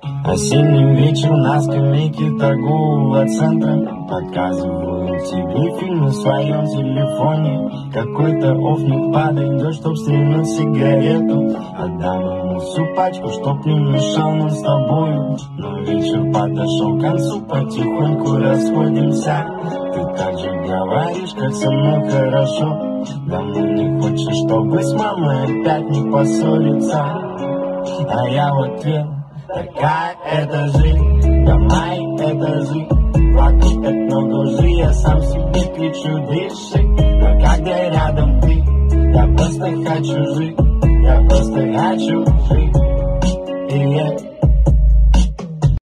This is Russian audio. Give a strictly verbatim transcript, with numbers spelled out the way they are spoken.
Осенний вечер на скамейке торгового центра. Показываю тебе фильм в своем телефоне. Какой-то офник подойдет, чтоб стрельнуть сигарету. Отдам ему всю пачку, чтоб не мешал нам с тобою. Но вечер подошел к концу, потихоньку расходимся. Ты так же говоришь, как со мной хорошо. Давно не хочешь, чтобы с мамой опять не поссориться. А я в ответ: такая это жизнь, давай это жизнь. Вокруг так много лжи, я сам себе кричу: дыши. Но когда рядом ты, я просто хочу жить, я просто хочу жить. И я